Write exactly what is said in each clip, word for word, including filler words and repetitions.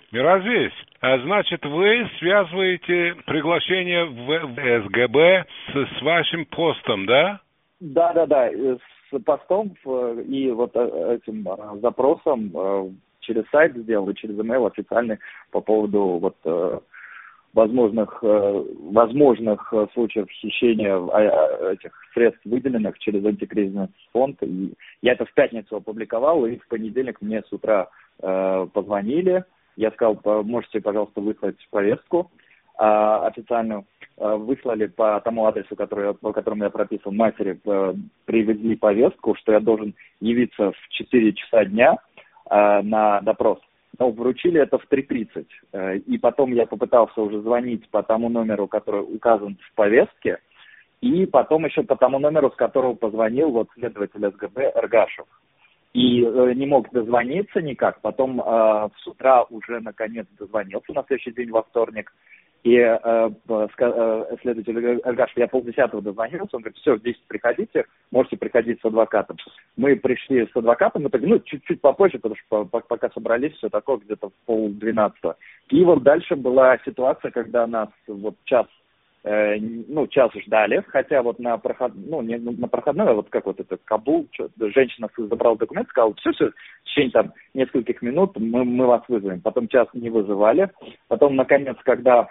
Миразис, а значит, вы связываете приглашение в эс гэ бэ с, с вашим постом, да? Да, да, да, с постом и вот этим запросом через сайт сделал и через email официальный по поводу вот возможных возможных случаев хищения этих средств, выделенных через антикризисный фонд. И я это в пятницу опубликовал, и в понедельник мне с утра позвонили. Я сказал, можете, пожалуйста, выслать повестку э, официальную. Э, выслали по тому адресу, который, по которому я прописан, матери, э, привезли повестку, что я должен явиться в четыре часа дня э, на допрос. Но вручили это в три тридцать. Э, и потом я попытался уже звонить по тому номеру, который указан в повестке, и потом еще по тому номеру, с которого позвонил вот следователь эс гэ бэ Эргашев. И э, не мог дозвониться никак. Потом э, с утра уже наконец дозвонился на следующий день, во вторник. И э, э, следователь Эргашев, я полдесятого дозвонился, он говорит, все, в десять приходите, можете приходить с адвокатом. Мы пришли с адвокатом, мы так, ну, чуть-чуть попозже, потому что пока собрались, все такое, где-то в полдвенадцатого. И вот дальше была ситуация, когда нас вот час ну, час ждали, хотя вот на проход, ну, не на проходной, а вот как вот это Кабул, что, женщина забрала документ, сказала, все, все, в течение там нескольких минут мы, мы вас вызовем. Потом час не вызывали. Потом, наконец, когда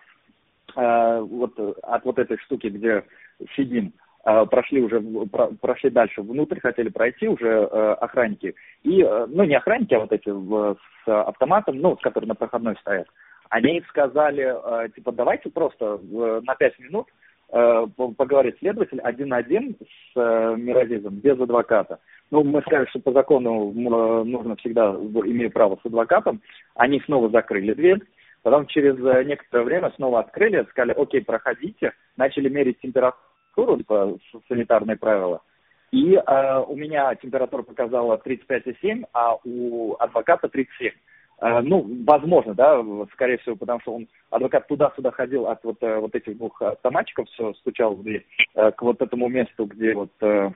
э, вот от вот этой штуки, где сидим, э, прошли уже, про, прошли дальше внутрь, хотели пройти уже э, охранники. И, э, ну, не охранники, а вот эти в, с автоматом, ну, которые на проходной стоят. Они сказали, типа, давайте просто на пять минут поговорит следователь один на один с Миразизом, без адвоката. Ну, мы сказали, что по закону нужно всегда, имея право с адвокатом. Они снова закрыли дверь. Потом через некоторое время снова открыли, сказали, окей, проходите. Начали мерить температуру, типа, санитарные правила. И э, у меня температура показала тридцать пять и семь, а у адвоката тридцать семь. Ну, возможно, да, скорее всего, потому что он, адвокат туда-сюда ходил от вот, вот этих двух автоматчиков, все стучал в дверь, к вот этому месту, где вот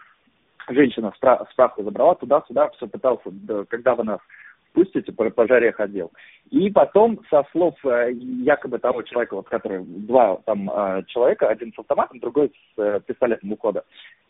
женщина справку забрала, туда-сюда все пытался, когда вы нас пустите, по, по жаре ходил. И потом, со слов якобы того человека, вот, который, два там человека, один с автоматом, другой с пистолетом у входа,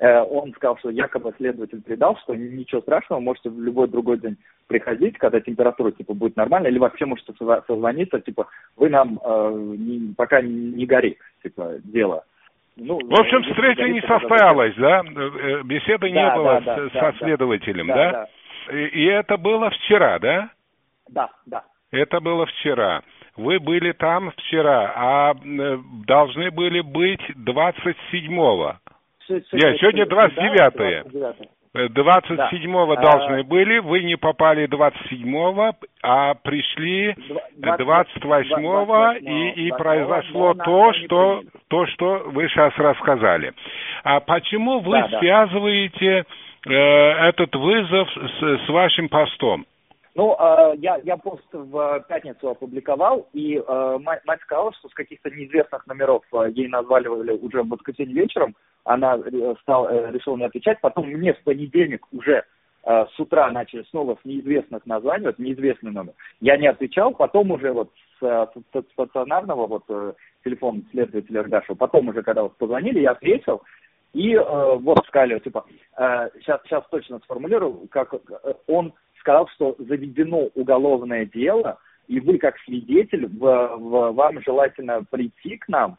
он сказал, что якобы следователь передал, что ничего страшного, можете в любой другой день приходить, когда температура, типа, будет нормальная, или вообще можете созвониться, типа, вы нам э, не, пока не горит, типа, дело. Ну, в общем, встреча не состоялась, да? Беседы да, не да, было да, с, да, со следователем, да? да? Да, да? И, и это было вчера, да? Да, да. Это было вчера. Вы были там вчера, а должны были быть двадцать седьмого. Нет, сегодня двадцать девятое. двадцать седьмого да. должны а... были, вы не попали двадцать седьмого, а пришли двадцать восьмого, и, и произошло то, что, то, что вы сейчас рассказали. А почему вы да, связываете да. э, этот вызов с, с вашим постом? Ну, э, я, я пост в пятницу опубликовал, и э, мать, мать сказала, что с каких-то неизвестных номеров э, ей названивали уже в воскресенье вечером, она э, стал, э, решила не отвечать, потом мне в понедельник уже э, с утра начали снова с неизвестных названивать, неизвестный номер. Я не отвечал, потом уже вот с, с, с стационарного вот, э, телефона следователя Эргашева, потом уже, когда вот позвонили, я ответил, и э, вот сказали, типа, э, сейчас, сейчас точно сформулирую, как э, он... сказал, что заведено уголовное дело, и вы, как свидетель, в, в, вам желательно прийти к нам,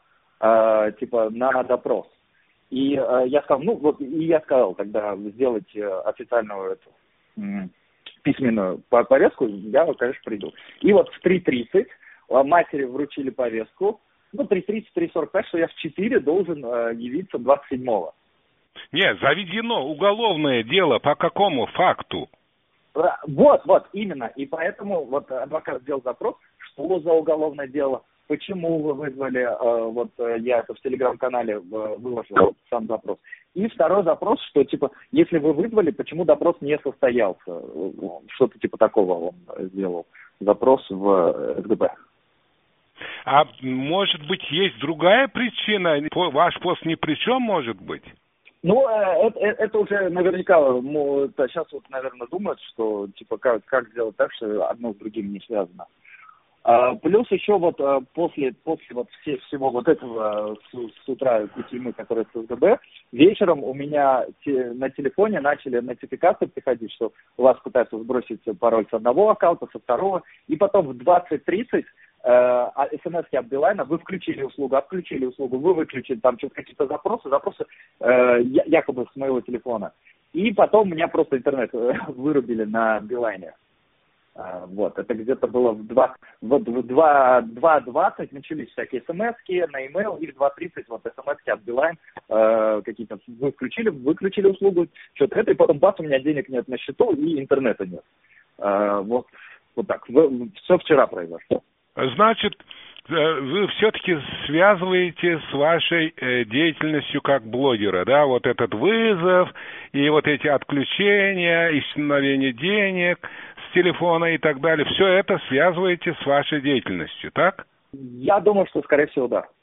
э, типа, на допрос. И э, я сказал, ну, вот, и я сказал тогда сделать официальную эту, м, письменную повестку, я, конечно, приду. И вот в три тридцать матери вручили повестку, ну, три тридцать, три сорок пять, что я в четыре должен э, явиться двадцать седьмого. Нет, заведено уголовное дело по какому факту? Вот, вот, именно. И поэтому вот адвокат сделал запрос, что за уголовное дело, почему вы вызвали, э, вот я это в телеграм-канале выложил, вот, сам запрос. И второй запрос, что типа, если вы вызвали, почему допрос не состоялся? Что-то типа такого он сделал. Запрос в эс гэ бэ. А может быть, есть другая причина? Ваш пост ни при чем, может быть? Ну, это, это уже наверняка, сейчас вот, наверное, думают, что, типа, как, как сделать так, что одно с другим не связано. А, плюс еще вот а, после, после вот все, всего вот этого с, с утра кутимы, которые с СГБ, вечером у меня те, на телефоне начали нотификации приходить, что у вас пытаются сбросить пароль с одного аккаунта, со второго, и потом в двадцать тридцать э, смс-ки от Билайна: вы включили услугу, отключили услугу, вы выключили, там что-то какие-то запросы, запросы э, якобы с моего телефона. И потом меня просто интернет вырубили на Билайне. Вот, это где-то было в два двадцать начались всякие смс-ки на e-mail, и в два тридцать вот смс-ки от Билайн э, какие-то: вы включили, выключили услугу, что-то это, и потом бац, у меня денег нет на счету и интернета нет. Э, вот, вот так, все вчера произошло. Значит, вы все-таки связываете с вашей деятельностью как блогера, да, вот этот вызов и вот эти отключения, исчезновение денег с телефона и так далее, все это связываете с вашей деятельностью, так? Я думаю, что, скорее всего, да.